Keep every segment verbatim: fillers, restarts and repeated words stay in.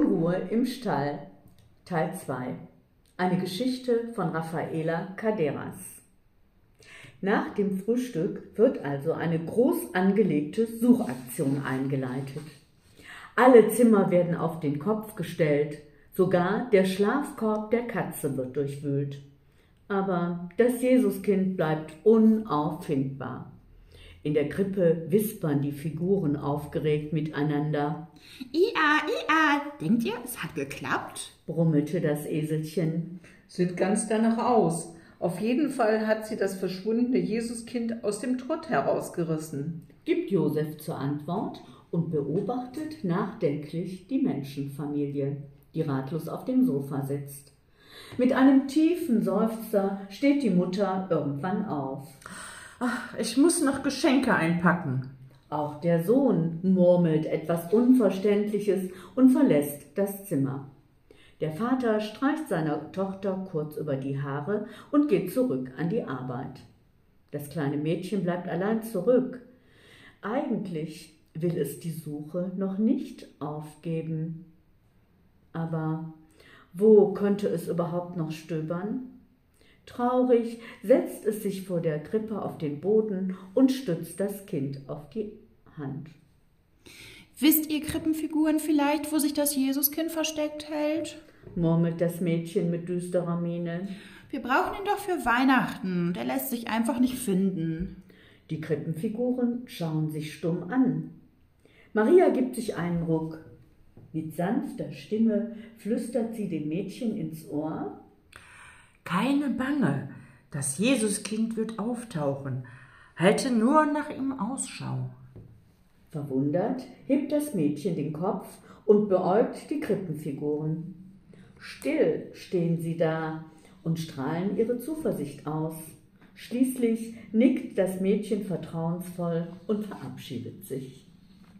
Unruhe im Stall, Teil zwei. Eine Geschichte von Rafaela Carderas. Nach dem Frühstück wird also eine groß angelegte Suchaktion eingeleitet. Alle Zimmer werden auf den Kopf gestellt, sogar der Schlafkorb der Katze wird durchwühlt. Aber das Jesuskind bleibt unauffindbar. In der Krippe wispern die Figuren aufgeregt miteinander. Ia, ia, denkt ihr, es hat geklappt? Brummelte das Eselchen. Sieht ganz danach aus. Auf jeden Fall hat sie das verschwundene Jesuskind aus dem Trott herausgerissen, gibt Josef zur Antwort und beobachtet nachdenklich die Menschenfamilie, die ratlos auf dem Sofa sitzt. Mit einem tiefen Seufzer steht die Mutter irgendwann auf. Ach, ich muss noch Geschenke einpacken. Auch der Sohn murmelt etwas Unverständliches und verlässt das Zimmer. Der Vater streicht seiner Tochter kurz über die Haare und geht zurück an die Arbeit. Das kleine Mädchen bleibt allein zurück. Eigentlich will es die Suche noch nicht aufgeben. Aber wo könnte es überhaupt noch stöbern? Traurig setzt es sich vor der Krippe auf den Boden und stützt das Kind auf die Hand. Wisst ihr Krippenfiguren vielleicht, wo sich das Jesuskind versteckt hält? Murmelt das Mädchen mit düsterer Miene. Wir brauchen ihn doch für Weihnachten. Der lässt sich einfach nicht finden. Die Krippenfiguren schauen sich stumm an. Maria gibt sich einen Ruck. Mit sanfter Stimme flüstert sie dem Mädchen ins Ohr. Keine Bange, das Jesuskind wird auftauchen. Halte nur nach ihm Ausschau. Verwundert hebt das Mädchen den Kopf und beäugt die Krippenfiguren. Still stehen sie da und strahlen ihre Zuversicht aus. Schließlich nickt das Mädchen vertrauensvoll und verabschiedet sich.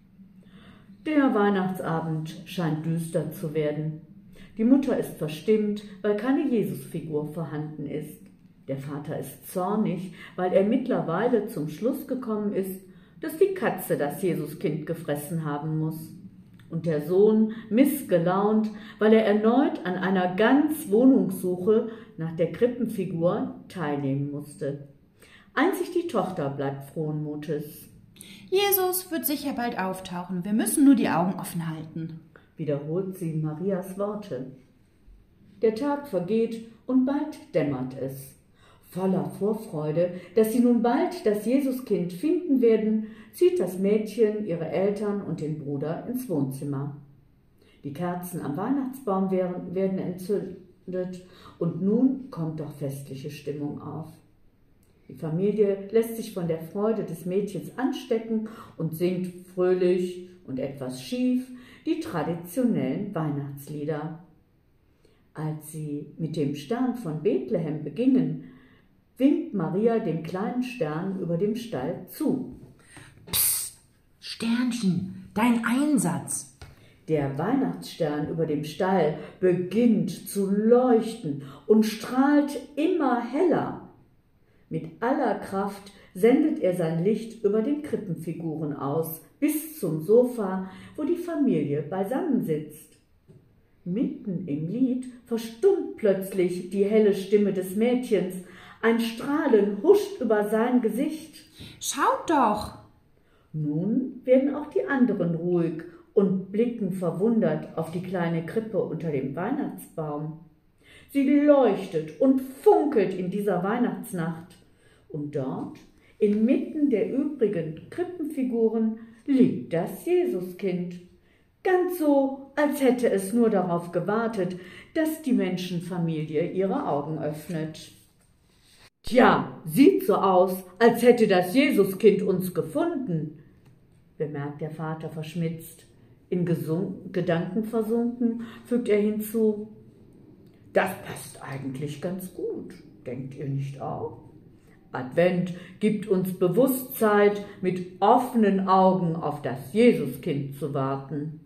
Der Weihnachtsabend scheint düster zu werden. Die Mutter ist verstimmt, weil keine Jesusfigur vorhanden ist. Der Vater ist zornig, weil er mittlerweile zum Schluss gekommen ist, dass die Katze das Jesuskind gefressen haben muss. Und der Sohn missgelaunt, weil er erneut an einer ganz Wohnungssuche nach der Krippenfigur teilnehmen musste. Einzig die Tochter bleibt frohen Mutes. Jesus wird sicher bald auftauchen. Wir müssen nur die Augen offen halten, wiederholt sie Marias Worte. Der Tag vergeht und bald dämmert es. Voller Vorfreude, dass sie nun bald das Jesuskind finden werden, zieht das Mädchen ihre Eltern und den Bruder ins Wohnzimmer. Die Kerzen am Weihnachtsbaum werden, werden entzündet und nun kommt doch festliche Stimmung auf. Die Familie lässt sich von der Freude des Mädchens anstecken und singt fröhlich und etwas schief die traditionellen Weihnachtslieder. Als sie mit dem Stern von Bethlehem beginnen, winkt Maria dem kleinen Stern über dem Stall zu. Psst, Sternchen, dein Einsatz. Der Weihnachtsstern über dem Stall beginnt zu leuchten und strahlt immer heller. Mit aller Kraft sendet er sein Licht über den Krippenfiguren aus, bis zum Sofa, wo die Familie beisammensitzt. Mitten im Lied verstummt plötzlich die helle Stimme des Mädchens. Ein Strahlen huscht über sein Gesicht. Schaut doch! Nun werden auch die anderen ruhig und blicken verwundert auf die kleine Krippe unter dem Weihnachtsbaum. Sie leuchtet und funkelt in dieser Weihnachtsnacht. Und dort, inmitten der übrigen Krippenfiguren, liegt das Jesuskind. Ganz so, als hätte es nur darauf gewartet, dass die Menschenfamilie ihre Augen öffnet. Tja, sieht so aus, als hätte das Jesuskind uns gefunden, bemerkt der Vater verschmitzt. In Gesunk- Gedanken versunken fügt er hinzu, das passt eigentlich ganz gut, denkt ihr nicht auch? Advent gibt uns bewusst Zeit, mit offenen Augen auf das Jesuskind zu warten.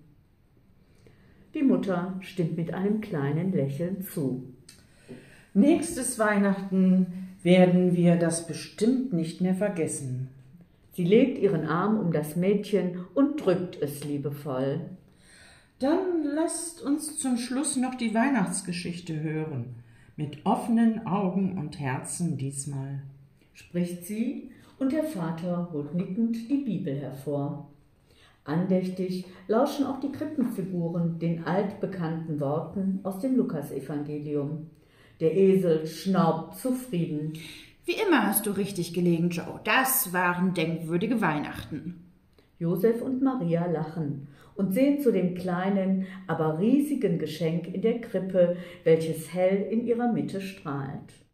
Die Mutter stimmt mit einem kleinen Lächeln zu. Nächstes Weihnachten werden wir das bestimmt nicht mehr vergessen. Sie legt ihren Arm um das Mädchen und drückt es liebevoll. Dann lasst uns zum Schluss noch die Weihnachtsgeschichte hören, mit offenen Augen und Herzen diesmal, spricht sie, und der Vater holt nickend die Bibel hervor. Andächtig lauschen auch die Krippenfiguren den altbekannten Worten aus dem Lukasevangelium. Der Esel schnaubt zufrieden. Wie immer hast du richtig gelegen, Joe. Das waren denkwürdige Weihnachten. Josef und Maria lachen und sehen zu dem kleinen, aber riesigen Geschenk in der Krippe, welches hell in ihrer Mitte strahlt.